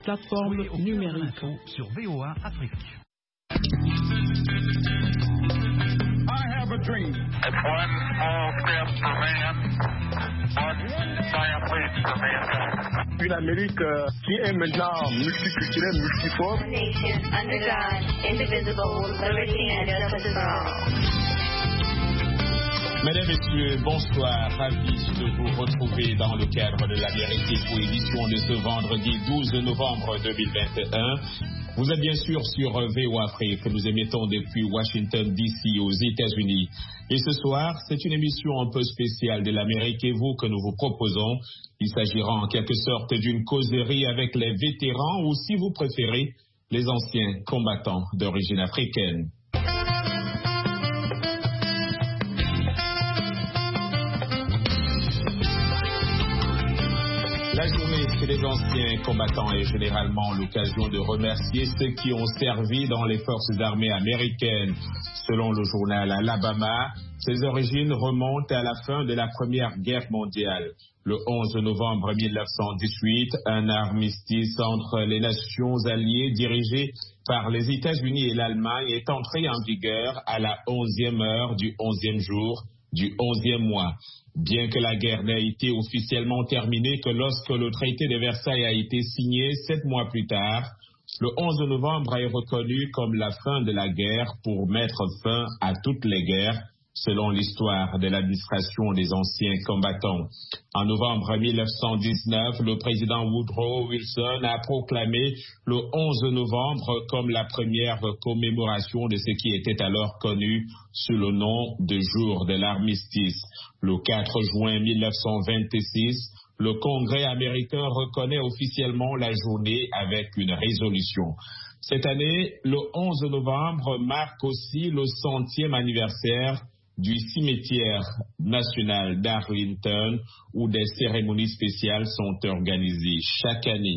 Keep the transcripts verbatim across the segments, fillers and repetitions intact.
Plateforme numérique sur V O A Afrique. I have a dream. It's one small step for man, one giant leap for mankind. Une Amérique euh, qui est maintenant multiculturelle, multiforme. Nation under God, indivisible, with liberty and justice for all. Mesdames, Messieurs, bonsoir. Ravi de vous retrouver dans le cadre de l'Amérique pour édition de ce vendredi douze novembre deux mille vingt et un. Vous êtes bien sûr sur V O A Afrique que nous émettons depuis Washington D C aux États-Unis. Et ce soir, c'est une émission un peu spéciale de l'Amérique et vous que nous vous proposons. Il s'agira en quelque sorte d'une causerie avec les vétérans ou, si vous préférez, les anciens combattants d'origine africaine. La journée des anciens combattants est généralement l'occasion de remercier ceux qui ont servi dans les forces armées américaines. Selon le journal Alabama, ses origines remontent à la fin de la Première Guerre mondiale. Le onze novembre mille neuf cent dix-huit, un armistice entre les nations alliées dirigées par les États-Unis et l'Allemagne est entré en vigueur à la onzième heure du onzième jour du onzième mois. Bien que la guerre n'ait été officiellement terminée que lorsque le traité de Versailles a été signé sept mois plus tard, le onze novembre est reconnu comme la fin de la guerre pour mettre fin à toutes les guerres, selon l'histoire de l'administration des anciens combattants. En novembre mille neuf cent dix-neuf, le président Woodrow Wilson a proclamé le onze novembre comme la première commémoration de ce qui était alors connu sous le nom de jour de l'armistice. Le quatre juin mille neuf cent vingt-six, le Congrès américain reconnaît officiellement la journée avec une résolution. Cette année, le onze novembre marque aussi le centième anniversaire du cimetière national d'Arlington, où des cérémonies spéciales sont organisées chaque année.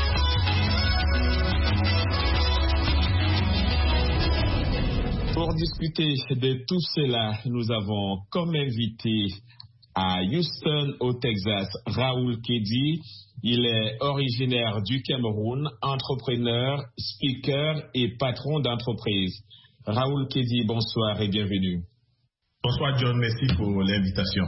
Pour discuter de tout cela, nous avons comme invité à Houston, au Texas, Raoul Kedy. Il est originaire du Cameroun, entrepreneur, speaker et patron d'entreprise. Raoul Kedy, bonsoir et bienvenue. Bonsoir John, merci pour l'invitation.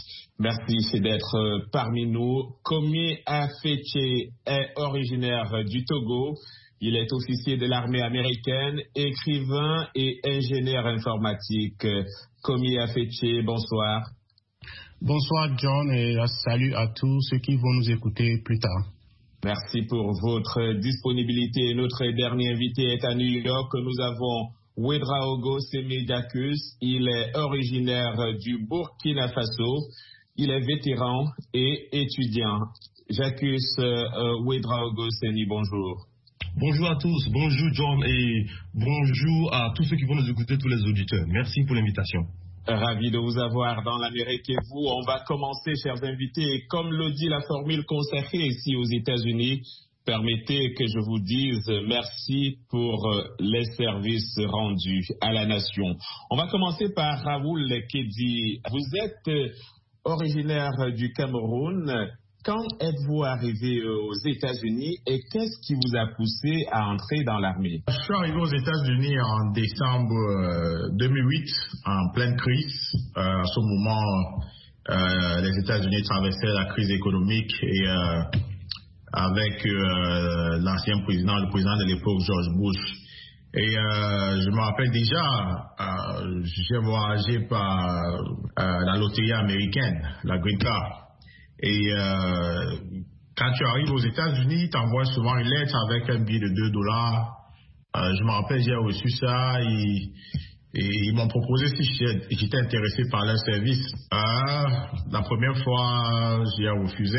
Merci d'être parmi nous. Komi Afeche est originaire du Togo. Il est officier de l'armée américaine, écrivain et ingénieur informatique. Komi Afeche, bonsoir. Bonsoir John et salut à tous ceux qui vont nous écouter plus tard. Merci pour votre disponibilité. Notre dernier invité est à New York. Nous avons Ouedraogo Semi-Jacques. Il est originaire du Burkina Faso. Il est vétéran et étudiant. Jacques euh, Ouedraogo Semi, bonjour. Bonjour à tous, bonjour John et bonjour à tous ceux qui vont nous écouter, tous les auditeurs. Merci pour l'invitation. Ravi de vous avoir dans l'Amérique et vous. On va commencer, chers invités. Comme le dit la formule consacrée ici aux États-Unis, permettez que je vous dise merci pour les services rendus à la nation. On va commencer par Raoul Kedy. Vous êtes originaire du Cameroun. Quand êtes-vous arrivé aux États-Unis et qu'est-ce qui vous a poussé à entrer dans l'armée? Je suis arrivé aux États-Unis en décembre deux mille huit, en pleine crise. Euh, à ce moment, euh, les États-Unis traversaient la crise économique et euh, avec euh, l'ancien président, le président de l'époque, George Bush. Et euh, je me rappelle déjà, euh, j'ai voyagé par euh, la loterie américaine, la Green Card. Et euh, quand tu arrives aux États-Unis, tu envoies souvent une lettre avec un billet de deux dollars. Euh, je me rappelle, j'ai reçu ça et, et ils m'ont proposé si j'étais intéressé par leur service. Euh, la première fois, j'ai refusé.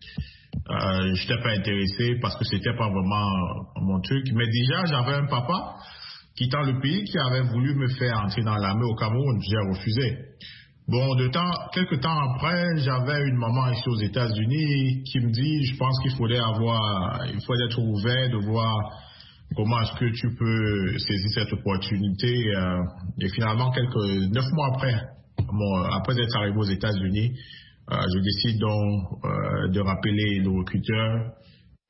Euh, je n'étais pas intéressé parce que c'était pas vraiment mon truc. Mais déjà, j'avais un papa quittant le pays qui avait voulu me faire entrer dans l'armée au Cameroun. J'ai refusé. Bon, de temps, quelques temps après, j'avais une maman ici aux États-Unis qui me dit, je pense qu'il faudrait avoir, il faut être ouvert de voir comment est-ce que tu peux saisir cette opportunité. Et finalement, quelques neuf mois après, bon, après être arrivé aux États-Unis, euh, je décide donc euh, de rappeler le recruteur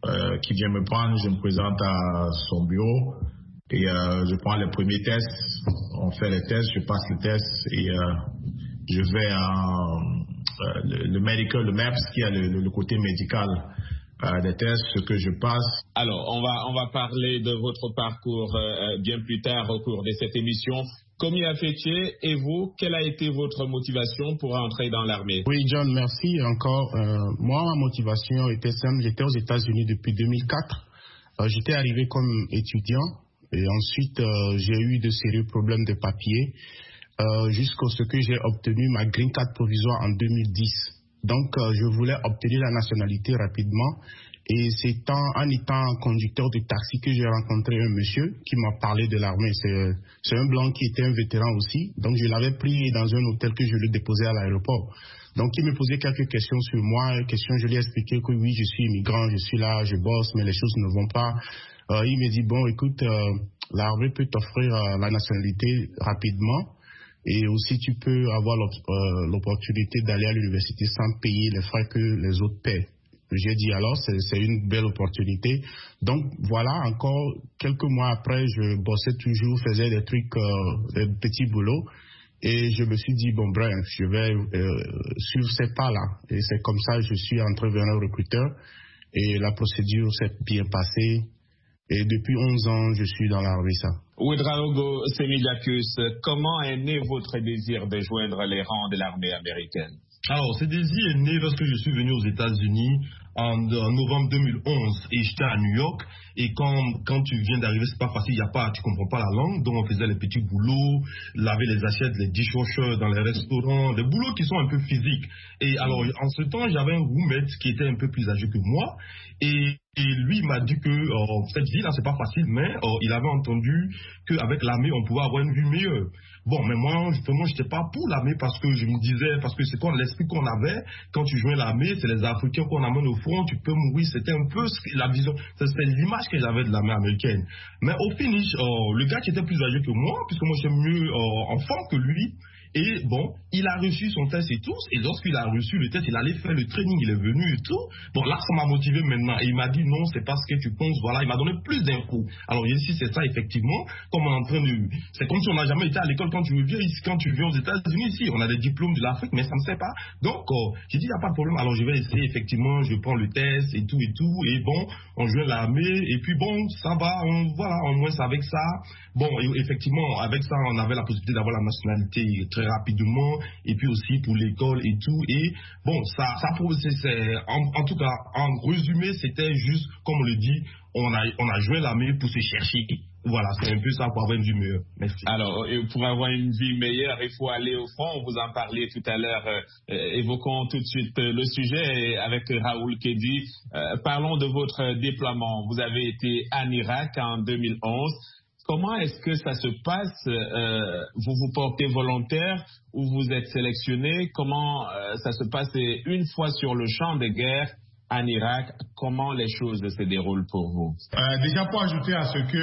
euh, qui vient me prendre, je me présente à son bureau et euh, je prends les premiers tests. On fait les tests, je passe les tests et euh, je vais à euh, le, le medical, le M E P S, qui a le, le, le côté médical euh, des tests, ce que je passe. Alors, on va, on va parler de votre parcours euh, bien plus tard au cours de cette émission. Komi Afetier, et vous, quelle a été votre motivation pour entrer dans l'armée? Oui, John, merci encore. Euh, moi, ma motivation était simple. J'étais aux États-Unis depuis deux mille quatre. Euh, j'étais arrivé comme étudiant et ensuite euh, j'ai eu de sérieux problèmes de papier euh, jusqu'à ce que j'ai obtenu ma green card provisoire en deux mille dix. Donc, euh, je voulais obtenir la nationalité rapidement. Et c'est en, en étant conducteur de taxi que j'ai rencontré un monsieur qui m'a parlé de l'armée. C'est, c'est un blanc qui était un vétéran aussi. Donc, je l'avais pris dans un hôtel que je lui déposais à l'aéroport. Donc, il me posait quelques questions sur moi. Questions, je lui ai expliqué que oui, je suis immigrant, je suis là, je bosse, mais les choses ne vont pas. Euh, il me dit, bon, écoute, euh, l'armée peut t'offrir euh, la nationalité rapidement. Et aussi, tu peux avoir euh, l'opportunité d'aller à l'université sans payer les frais que les autres paient. J'ai dit alors, c'est, c'est une belle opportunité. Donc voilà, encore quelques mois après, je bossais toujours, faisais des trucs, euh, des petits boulots. Et je me suis dit, bon, bref, je vais euh, suivre ces pas-là. Et c'est comme ça que je suis entrepreneur recruteur. Et la procédure s'est bien passée. Et depuis onze ans, je suis dans l'armée, ça. Ouedraogo Semiliacus, comment est né votre désir de joindre les rangs de l'armée américaine? Alors, ce désir est né lorsque je suis venu aux États-Unis en, en novembre deux mille onze et j'étais à New York. Et quand, quand tu viens d'arriver, c'est pas facile, y a pas, tu comprends pas la langue. Donc, on faisait les petits boulots, laver les assiettes, les dishwashers dans les restaurants, des boulots qui sont un peu physiques. Et alors, en ce temps, j'avais un roommate qui était un peu plus âgé que moi. Et, et lui m'a dit que oh, cette vie-là, c'est pas facile, mais oh, il avait entendu qu'avec l'armée, on pouvait avoir une vie meilleure. Bon, mais moi, justement, j'étais pas pour l'armée parce que je me disais, parce que c'est quoi l'esprit qu'on avait quand tu joins l'armée, c'est les Africains qu'on amène au front, tu peux mourir. C'était un peu la vision, c'était l'image que j'avais de l'armée américaine. Mais au finish, oh, le gars qui était plus âgé que moi, puisque moi j'étais mieux oh, en forme que lui, et bon, il a reçu son test et tout, et lorsqu'il a reçu le test, il allait faire le training, il est venu et tout. Bon, là, ça m'a motivé maintenant, et il m'a dit non, c'est pas ce que tu penses, voilà, il m'a donné plus d'infos. Alors, ici, c'est ça, effectivement, comme on est en train de... C'est comme si on n'a jamais été à l'école quand tu viens ici, quand tu viens aux États-Unis, ici, on a des diplômes de l'Afrique, mais ça ne sait pas. Donc, oh, j'ai dit, il n'y a pas de problème, alors je vais essayer, effectivement, je prends le test et tout et tout, et bon, on joue l'armée, et puis bon, ça va, on, voilà, au moins avec ça. Bon, et, effectivement, avec ça, on avait la possibilité d'avoir la nationalité très rapidement, et puis aussi pour l'école et tout. Et bon, ça, ça c'est, c'est, en, en tout cas, en résumé, c'était juste, comme on le dit, on a, on a joué l'armée pour se chercher. Voilà, c'est un peu ça pour avoir une vie meilleure. Merci. Alors, pour avoir une vie meilleure, il faut aller au front. Vous en parliez tout à l'heure. Euh, évoquons tout de suite le sujet avec Raoul Kedi. Euh, parlons de votre déploiement. Vous avez été en Irak en deux mille onze. Comment est-ce que ça se passe? euh, Vous vous portez volontaire ou vous êtes sélectionné? Comment euh, ça se passe? Et une fois sur le champ de guerre en Irak, comment les choses se déroulent pour vous? euh, Déjà pour ajouter à ce que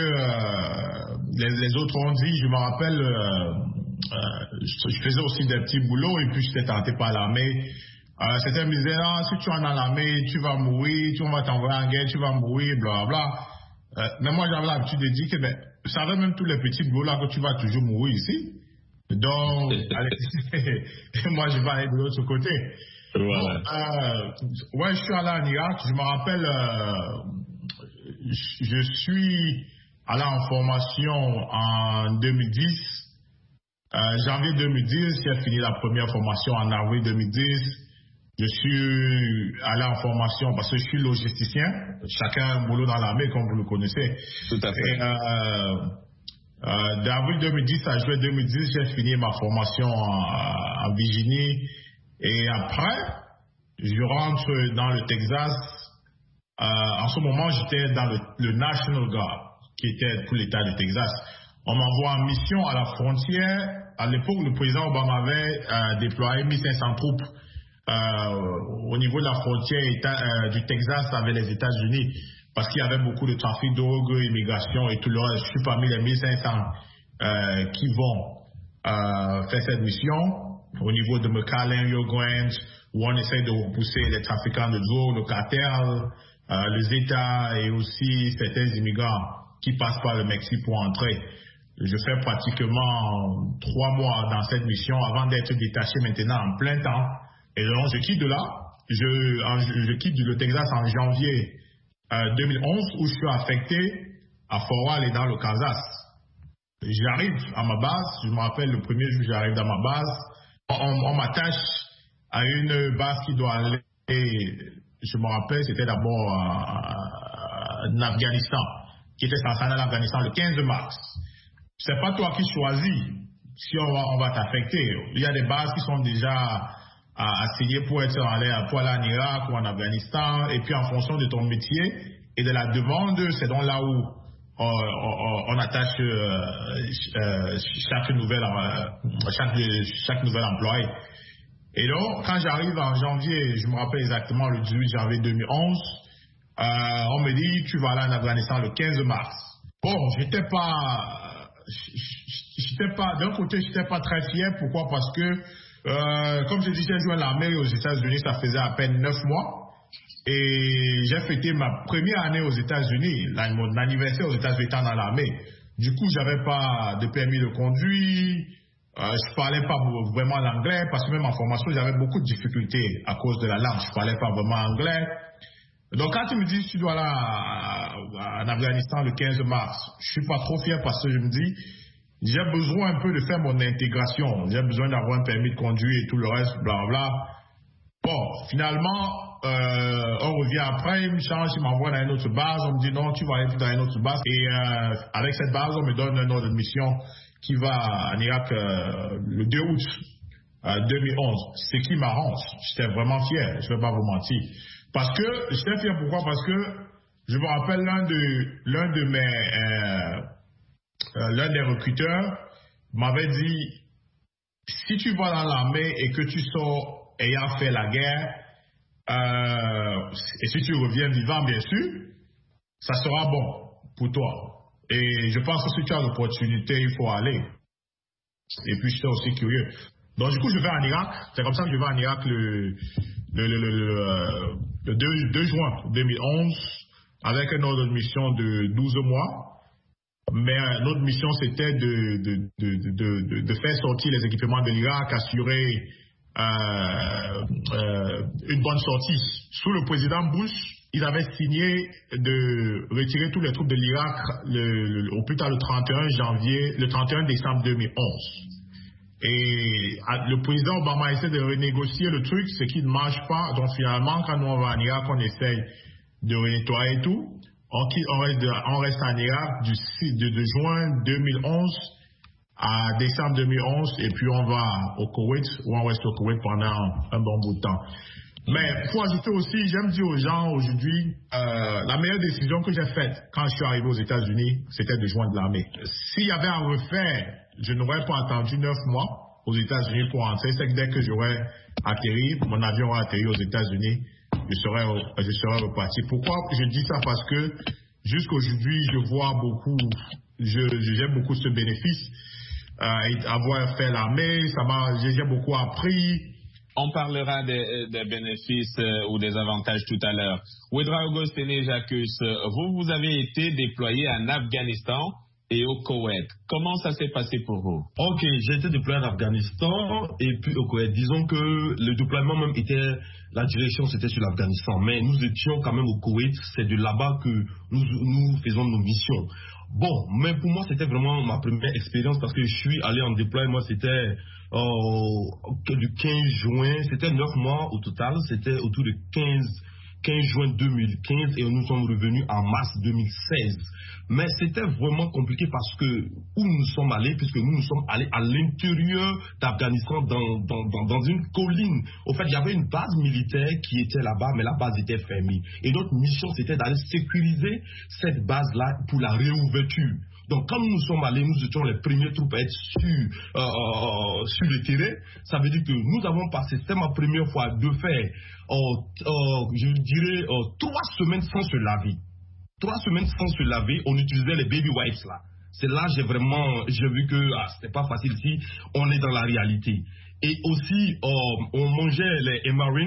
euh, les, les autres ont dit, je me rappelle, euh, euh, je, je faisais aussi des petits boulots et puis j'étais tenté par l'armée. Euh, Certains me disaient, ah, si tu es dans l'armée, tu vas mourir, tu vas t'envoyer en guerre, tu vas mourir, blablabla. Euh, mais moi j'avais l'habitude de dire que ben, vous savez même tous les petits boulots là que tu vas toujours mourir ici. Donc, allez, moi je vais aller de l'autre côté. Voilà. Bon, euh, ouais, je suis allé en Irak. Je me rappelle, euh, je suis allé en formation en deux mille dix. Euh, janvier deux mille dix, j'ai fini la première formation en avril deux mille dix. Je suis allé en formation parce que je suis logisticien. Chacun a un boulot dans l'armée, comme vous le connaissez. Tout à fait. Et, euh, euh, d'avril deux mille dix à juillet deux mille dix, j'ai fini ma formation en, en Virginie. Et après, je rentre dans le Texas. Euh, en ce moment, j'étais dans le, le National Guard, qui était pour l'État du Texas. On m'envoie en mission à la frontière. À l'époque, le président Obama avait euh, déployé mille cinq cents troupes euh, au niveau de la frontière état, euh, du Texas avec les États-Unis, parce qu'il y avait beaucoup de trafic de drogue, immigration et tout le reste. Je suis parmi les mille cinq cents euh, qui vont euh, faire cette mission au niveau de McAllen, Rio Grande, où on essaie de repousser les trafiquants de drogue, le cartel, euh, les États et aussi certains immigrants qui passent par le Mexique pour entrer. Je fais pratiquement trois mois dans cette mission avant d'être détaché maintenant en plein temps. Et donc, je quitte de là. Je, en, je quitte le Texas en janvier euh, deux mille onze où je suis affecté à Forward et dans le Kansas. J'arrive à ma base. Je me rappelle le premier jour j'arrive dans ma base. On, on m'attache à une base qui doit aller, je me rappelle, c'était d'abord en Afghanistan, qui était censé aller en Afghanistan le quinze mars. C'est pas toi qui choisis si on va, on va t'affecter. Il y a des bases qui sont déjà assignées pour être allé, pour aller en Irak ou en Afghanistan, et puis en fonction de ton métier et de la demande, c'est donc là où on, on, on attache euh, chaque nouvelle euh, chaque, chaque nouvel employé. Et donc, quand j'arrive en janvier, je me rappelle exactement le dix-huit janvier deux mille onze, euh, on me dit tu vas aller en Afghanistan le quinze mars. Bon, j'étais pas j'étais pas, d'un côté, j'étais pas très fier. Pourquoi? Parce que, euh, comme je dis, j'ai joué à l'armée aux États-Unis, ça faisait à peine neuf mois. Et j'ai fêté ma première année aux États-Unis, mon anniversaire aux États-Unis étant dans l'armée. Du coup, j'avais pas de permis de conduire, euh, je parlais pas vraiment l'anglais, parce que même en formation, j'avais beaucoup de difficultés à cause de la langue. Je parlais pas vraiment anglais. Donc, quand tu me dis que tu dois aller en Afghanistan le quinze mars, je suis pas trop fier parce que je me dis, j'ai besoin un peu de faire mon intégration. J'ai besoin d'avoir un permis de conduire et tout le reste, blablabla. Bon, finalement, euh, on revient après, il me change, il m'envoie dans une autre base. On me dit non, tu vas aller dans une autre base. Et euh, avec cette base, on me donne un ordre de mission qui va en Irak euh, le deux août euh, deux mille onze. Ce qui m'arrange. J'étais vraiment fier, je ne vais pas vous mentir. Parce que, j'étais fier pourquoi? Parce que je me rappelle l'un de, l'un de mes, euh, euh, l'un des recruteurs m'avait dit, si tu vas dans l'armée et que tu sors ayant fait la guerre, euh, et si tu reviens vivant, bien sûr, ça sera bon pour toi. Et je pense que si tu as l'opportunité, il faut aller. Et puis, j'étais aussi curieux. Donc, du coup, je vais en Irak. C'est comme ça que je vais en Irak le, le, le, le, le deux juin deux mille onze avec un ordre de mission de douze mois. Mais notre mission, c'était de, de, de, de, de, de faire sortir les équipements de l'Irak, assurer euh, euh, une bonne sortie. Sous le président Bush, ils avaient signé de retirer toutes les troupes de l'Irak le, le, au plus tard le trente et un janvier, le trente et un décembre deux mille onze. Et le président Obama essaie de renégocier le truc, ce qui ne marche pas. Donc finalement, quand nous on va en Irak, on essaye de nettoyer tout. On, on, reste, de, on reste en Irak du six, de, de juin deux mille onze à décembre deux mille onze, et puis on va au Koweït, où on reste au Koweït pendant un bon bout de temps. Mais pour ajouter aussi, j'aime dire aux gens aujourd'hui, euh, la meilleure décision que j'ai faite quand je suis arrivé aux États-Unis, c'était de joindre l'armée. S'il y avait à refaire, je n'aurais pas attendu neuf mois aux États-Unis pour entrer. C'est que dès que j'aurais atterri, mon avion aurait atterri aux États-Unis, je serais, je serais reparti. Pourquoi je dis ça? Parce que jusqu'aujourd'hui, je vois beaucoup, je, j'aime beaucoup ce bénéfice. Euh, avoir fait l'armée, ça m'a, j'ai beaucoup appris. On parlera des, des bénéfices euh, ou des avantages tout à l'heure. Ouedraogo Séné Jacques, vous, vous avez été déployé en Afghanistan et au Koweït. Comment ça s'est passé pour vous? Ok, j'ai été déployé en Afghanistan et puis au Koweït. Disons que le déploiement même était, la direction c'était sur l'Afghanistan, mais nous étions quand même au Koweït. C'est de là-bas que nous, nous faisons nos missions. Bon, mais pour moi c'était vraiment ma première expérience parce que je suis allé en déploiement, c'était euh, du quinze juin, c'était neuf mois au total, c'était autour de quinze juin deux mille quinze et nous sommes revenus en mars deux mille seize. Mais c'était vraiment compliqué parce que où nous sommes allés, puisque nous nous sommes allés à l'intérieur d'Afghanistan dans, dans, dans, dans une colline. Au fait, il y avait une base militaire qui était là-bas, mais la base était fermée. Et notre mission, c'était d'aller sécuriser cette base-là pour la réouverture. Donc, quand nous sommes allés, nous étions les premiers troupes à être sur, euh, sur le terrain. Ça veut dire que nous avons passé, c'était ma première fois de faire, euh, euh, je dirais, euh, trois semaines sans se laver. Trois semaines sans se laver, on utilisait les baby wipes là. C'est là j'ai vraiment, j'ai vu que ah, c'était pas facile ici, on est dans la réalité. Et aussi, euh, on mangeait les Marines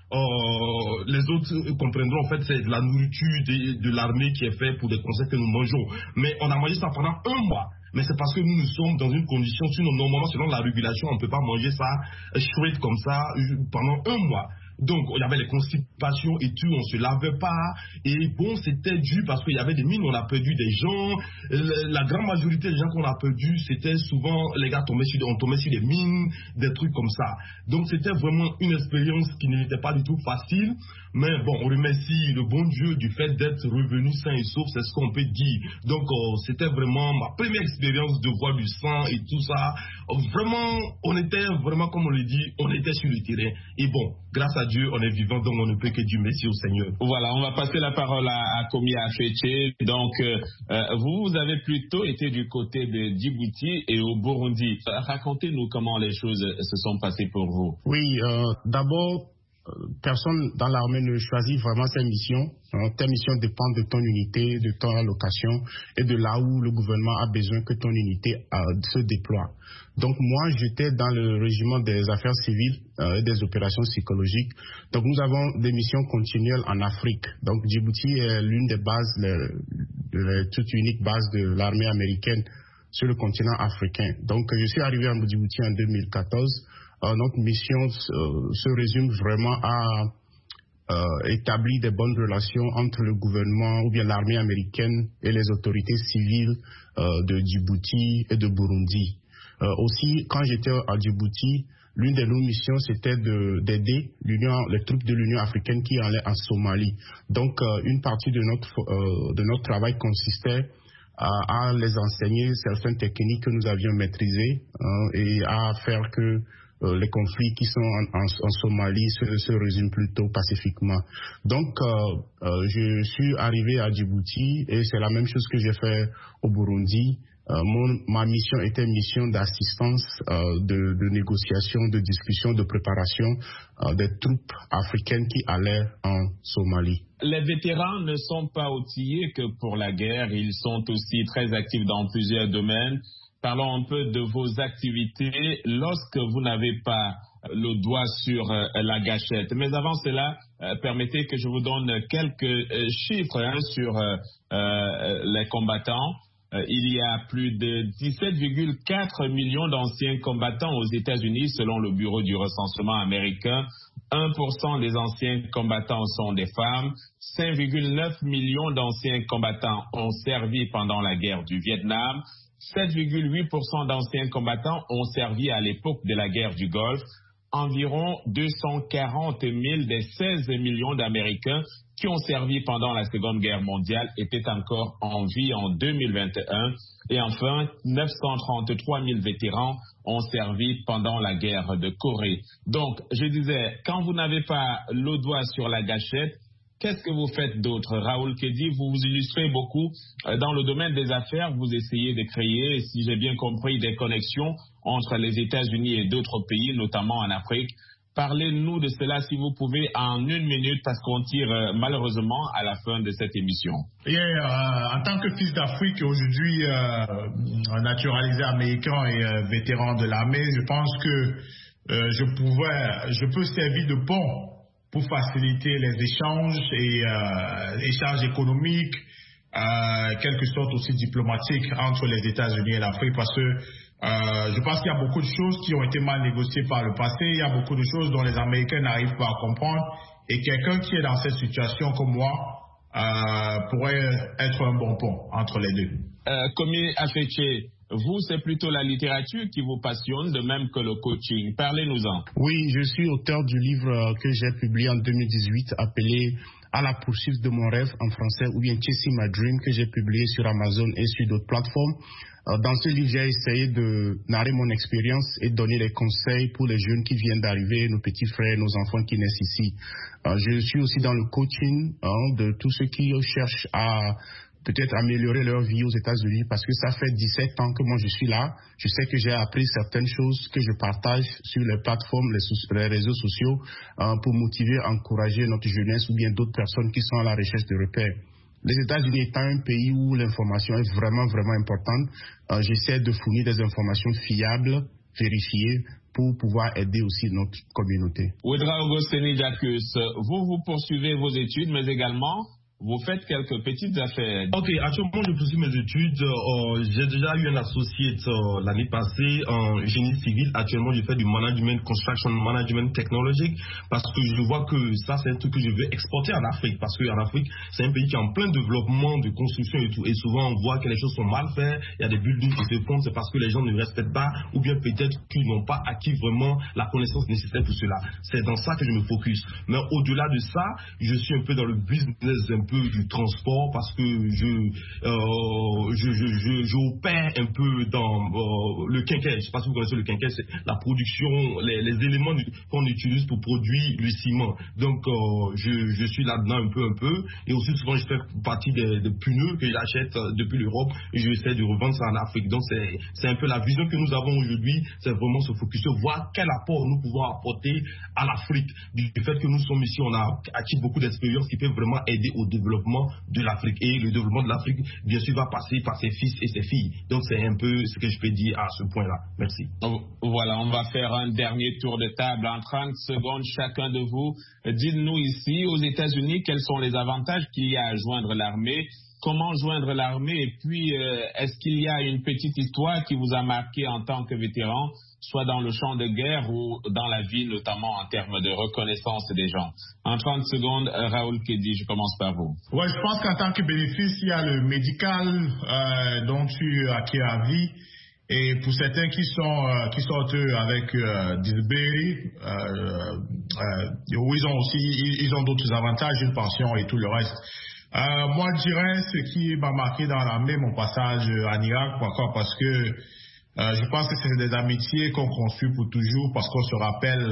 euh, les autres comprendront, en fait, c'est de la nourriture de, de l'armée qui est faite pour des concepts que nous mangeons. Mais on a mangé ça pendant un mois. Mais c'est parce que nous, nous sommes dans une condition, sinon, normalement, selon la régulation, on ne peut pas manger ça chouette comme ça pendant un mois. Donc, il y avait les constipations et tout, on ne se lavait pas. Et bon, c'était dû parce qu'il y avait des mines, on a perdu des gens. La grande majorité des gens qu'on a perdus, c'était souvent, les gars tombaient sur, on tombait sur des mines, des trucs comme ça. Donc, c'était vraiment une expérience qui n'était pas du tout facile. Mais bon, on remercie le bon Dieu du fait d'être revenu sain et sauf, c'est ce qu'on peut dire. Donc, euh, c'était vraiment ma première expérience de voir du sang et tout ça. Vraiment, on était vraiment, comme on le dit, on était sur le terrain. Et bon, grâce à Dieu, on est vivant, donc on ne peut que dire merci au Seigneur. Voilà, on va passer la parole à, à Komi Afeche. Donc, euh, vous, vous avez plutôt été du côté de Djibouti et au Burundi. Racontez-nous comment les choses se sont passées pour vous. Oui, euh, d'abord, personne dans l'armée ne choisit vraiment ses missions. Hein. Ta mission dépend de ton unité, de ton allocation et de là où le gouvernement a besoin que ton unité euh, se déploie. Donc moi, j'étais dans le régiment des affaires civiles euh, et des opérations psychologiques. Donc nous avons des missions continuelles en Afrique. Donc Djibouti est l'une des bases, les, les toutes uniques bases de l'armée américaine sur le continent africain. Donc je suis arrivé en Djibouti en deux mille quatorze. Euh, notre mission euh, se résume vraiment à euh, établir des bonnes relations entre le gouvernement ou bien l'armée américaine et les autorités civiles euh, de Djibouti et de Burundi. Euh, aussi, quand j'étais à Djibouti, l'une de nos missions, c'était de, d'aider l'Union, les troupes de l'Union africaine qui allaient en Somalie. Donc, euh, une partie de notre, euh, de notre travail consistait à, à les enseigner certaines techniques que nous avions maîtrisées hein, et à faire que Euh, les conflits qui sont en, en, en Somalie se, se résument plutôt pacifiquement. Donc, euh, euh, je suis arrivé à Djibouti et c'est la même chose que j'ai fait au Burundi. Euh, mon, ma mission était une mission d'assistance, euh, de, de négociation, de discussion, de préparation euh, des troupes africaines qui allaient en Somalie. Les vétérans ne sont pas outillés que pour la guerre, ils sont aussi très actifs dans plusieurs domaines. Parlons un peu de vos activités lorsque vous n'avez pas le doigt sur euh, la gâchette. Mais avant cela, euh, permettez que je vous donne quelques euh, chiffres hein, sur euh, euh, les combattants. Euh, il y a plus de dix-sept virgule quatre millions d'anciens combattants aux États-Unis selon le Bureau du recensement américain. un pour cent des anciens combattants sont des femmes. cinq virgule neuf millions d'anciens combattants ont servi pendant la guerre du Vietnam. sept virgule huit pour cent d'anciens combattants ont servi à l'époque de la guerre du Golfe. Environ deux cent quarante mille des seize millions d'Américains qui ont servi pendant la Seconde Guerre mondiale étaient encore en vie en deux mille vingt et un. Et enfin, neuf cent trente-trois mille vétérans ont servi pendant la guerre de Corée. Donc, je disais, quand vous n'avez pas le doigt sur la gâchette, qu'est-ce que vous faites d'autre? Raoul Kedi, vous vous illustrez beaucoup dans le domaine des affaires. Vous essayez de créer, si j'ai bien compris, des connexions entre les États-Unis et d'autres pays, notamment en Afrique. Parlez-nous de cela, si vous pouvez, en une minute, parce qu'on tire euh, malheureusement à la fin de cette émission. Yeah, euh, en tant que fils d'Afrique, aujourd'hui euh, naturalisé américain et euh, vétéran de l'armée, je pense que euh, je pouvais, je peux servir de pont pour faciliter les échanges et euh, échanges économiques, euh, quelque sorte aussi diplomatiques entre les États-Unis et l'Afrique, parce que euh, je pense qu'il y a beaucoup de choses qui ont été mal négociées par le passé, il y a beaucoup de choses dont les Américains n'arrivent pas à comprendre, et quelqu'un qui est dans cette situation comme moi euh, pourrait être un bon pont entre les deux. Euh, Komi Afeche, vous, c'est plutôt la littérature qui vous passionne, de même que le coaching. Parlez-nous-en. Oui, je suis auteur du livre que j'ai publié en deux mille dix-huit appelé « À la poursuite de mon rêve » en français, ou bien « Chasing My Dream » que j'ai publié sur Amazon et sur d'autres plateformes. Dans ce livre, j'ai essayé de narrer mon expérience et de donner des conseils pour les jeunes qui viennent d'arriver, nos petits frères, nos enfants qui naissent ici. Je suis aussi dans le coaching hein, de tous ceux qui cherchent à peut-être améliorer leur vie aux États-Unis, parce que ça fait dix-sept ans que moi je suis là. Je sais que j'ai appris certaines choses que je partage sur les plateformes, les, les réseaux sociaux euh, pour motiver, encourager notre jeunesse ou bien d'autres personnes qui sont à la recherche de repères. Les États-Unis étant un pays où l'information est vraiment, vraiment importante, euh, j'essaie de fournir des informations fiables, vérifiées, pour pouvoir aider aussi notre communauté. Ouedraogo Seny-Jacques, vous, vous poursuivez vos études, mais également, vous faites quelques petites affaires. Ok, actuellement je poursuis mes études. Euh, j'ai déjà eu un associate euh, l'année passée en génie civil. Actuellement je fais du management, construction management technologique, parce que je vois que ça c'est un truc que je veux exporter en Afrique, parce qu'en Afrique c'est un pays qui est en plein développement de construction et tout, et souvent on voit que les choses sont mal faites, il y a des buildings qui se fondent, c'est parce que les gens ne respectent pas, ou bien peut-être qu'ils n'ont pas acquis vraiment la connaissance nécessaire pour cela. C'est dans ça que je me focus. Mais au-delà de ça, je suis un peu dans le business un peu du transport, parce que je euh, je, je, je, je opère un peu dans euh, le quinquet. Je ne sais pas si vous connaissez le quinquet, c'est la production, les, les éléments qu'on utilise pour produire le ciment. Donc euh, je, je suis là-dedans un peu un peu, et aussi souvent je fais partie des, des pneus que j'achète depuis l'Europe et je essaie de revendre ça en Afrique. Donc c'est, c'est un peu la vision que nous avons aujourd'hui, c'est vraiment se focus sur voir quel apport nous pouvons apporter à l'Afrique. Du fait que nous sommes ici, on a acquis beaucoup d'expérience qui peut vraiment aider au développement de l'Afrique. Et le développement de l'Afrique, bien sûr, va passer par ses fils et ses filles. Donc, c'est un peu ce que je peux dire à ce point-là. Merci. Voilà, on va faire un dernier tour de table. En trente secondes, chacun de vous, dites-nous ici, aux États-Unis, quels sont les avantages qu'il y a à joindre l'armée? Comment joindre l'armée? Et puis, euh, est-ce qu'il y a une petite histoire qui vous a marqué en tant que vétéran, soit dans le champ de guerre ou dans la vie, notamment en termes de reconnaissance des gens? En trente secondes, Raoul Kedi, je commence par vous. Ouais, je pense qu'en tant que bénéfice, il y a le médical euh, dont tu acquiers à vie. Et pour certains qui sont euh, qui sortent avec euh, disability, euh, euh, ils ont aussi ils, ils ont d'autres avantages, une pension et tout le reste. Euh, moi, je dirais ce qui m'a marqué dans l'armée, mon passage en Irak. Pourquoi? Parce que euh, je pense que c'est des amitiés qu'on construit pour toujours, parce qu'on se rappelle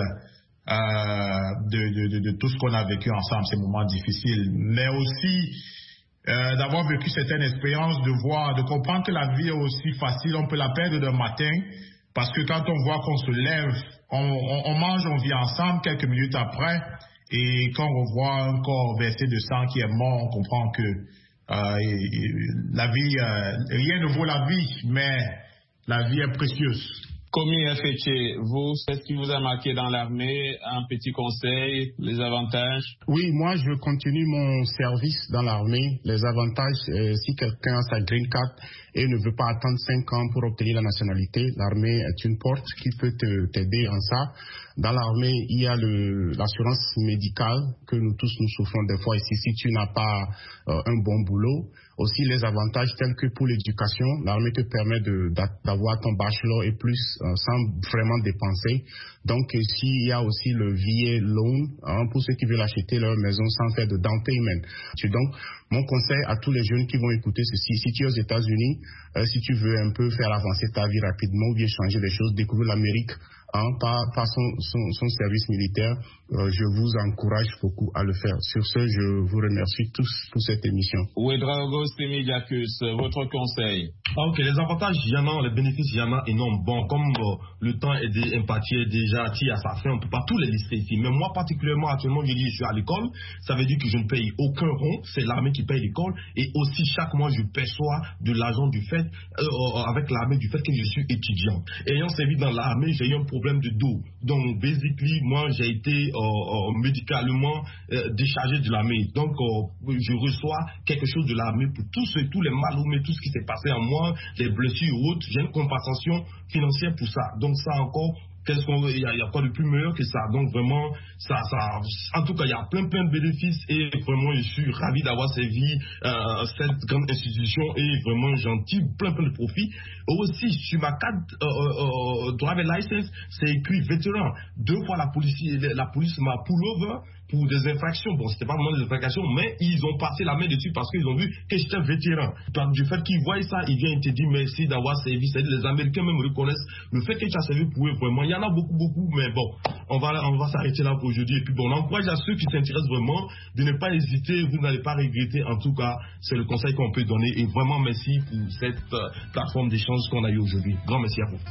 euh, de, de, de, de tout ce qu'on a vécu ensemble, ces moments difficiles. Mais aussi euh, d'avoir vécu certaines expériences, de voir, de comprendre que la vie est aussi facile. On peut la perdre d'un matin, parce que quand on voit qu'on se lève, on, on, on mange, on vit ensemble, quelques minutes après. Et quand on voit un corps versé de sang qui est mort, on comprend que euh, et, et, la vie, euh, rien ne vaut la vie, mais la vie est précieuse. Komi Efeche, vous, qu'est-ce qui vous a marqué dans l'armée? Un petit conseil, les avantages? Oui, moi je continue mon service dans l'armée. Les avantages, euh, si quelqu'un a sa green card et ne veut pas attendre cinq ans pour obtenir la nationalité, l'armée est une porte qui peut te, t'aider en ça. Dans l'armée, il y a le, l'assurance médicale que nous tous nous souffrons des fois ici si tu n'as pas euh, un bon boulot. Aussi les avantages tels que pour l'éducation, l'armée te permet de, d'avoir ton bachelor et plus euh, sans vraiment dépenser. Donc ici, il y a aussi le V A loan hein, pour ceux qui veulent acheter leur maison sans faire de down payment. Donc mon conseil à tous les jeunes qui vont écouter ceci, si tu es aux États-Unis, euh, si tu veux un peu faire avancer ta vie rapidement ou bien changer les choses, découvrir l'Amérique, Hein, par, par son, son, son service militaire, euh, je vous encourage beaucoup à le faire. Sur ce, je vous remercie tous pour cette émission. Ouedraogo Seny-Jacques, votre conseil? Ah, ok, les avantages, il y en a, les bénéfices, il y en a énormes. Bon, comme euh, le temps est dé, imparti est déjà tiré à sa fin, on ne peut pas tous les lister ici. Mais moi, particulièrement, actuellement, je dis je suis à l'école. Ça veut dire que je ne paye aucun rond. C'est l'armée qui paye l'école. Et aussi, chaque mois, je perçois de l'argent du fait, euh, avec l'armée, du fait que je suis étudiant. Ayant servi dans l'armée, j'ai eu un problème de dos. Donc, basically, moi, j'ai été euh, euh, médicalement euh, déchargé de l'armée. Donc, euh, je reçois quelque chose de l'armée pour tous, ce, tous les malhomés, tout ce qui s'est passé en moi, les blessures ou autres. J'ai une compensation financière pour ça. Donc, ça encore, qu'est-ce qu'on, il y, y a quoi de plus meilleur que ça. Donc, vraiment, ça, ça, en tout cas, il y a plein, plein de bénéfices et vraiment, je suis ravi d'avoir servi euh, cette grande institution et vraiment, j'en tire plein, plein de profits. Aussi, sur ma carte euh, euh, driver license, c'est écrit vétéran. Deux fois, la police, la police m'a pull over pour des infractions. Bon, c'était pas vraiment des infractions, mais ils ont passé la main dessus parce qu'ils ont vu que j'étais vétéran. Donc, du fait qu'ils voient ça, ils viennent te dire merci d'avoir servi. C'est-à-dire, les Américains même reconnaissent le fait que tu as servi pour eux vraiment. Il y en a beaucoup, beaucoup, mais bon, on va, on va s'arrêter là pour aujourd'hui. Et puis bon, on encourage à ceux qui s'intéressent vraiment de ne pas hésiter, vous n'allez pas regretter. En tout cas, c'est le conseil qu'on peut donner. Et vraiment, merci pour cette euh, plateforme d'échange qu'on a eu aujourd'hui. Grand merci à vous.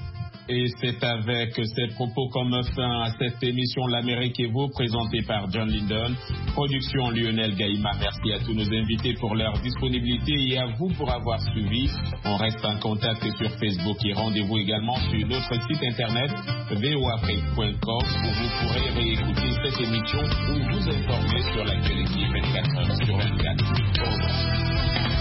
Et c'est avec ces propos qu'on met fin à cette émission L'Amérique et vous, présentée par John Lindon. Production Lionel Gaïma. Merci à tous nos invités pour leur disponibilité et à vous pour avoir suivi. On reste en contact sur Facebook et rendez-vous également sur notre site internet v o afrique point com où vous pourrez réécouter cette émission ou vous informer sur l'actualité vingt-quatre heures sur vingt-quatre. Au revoir.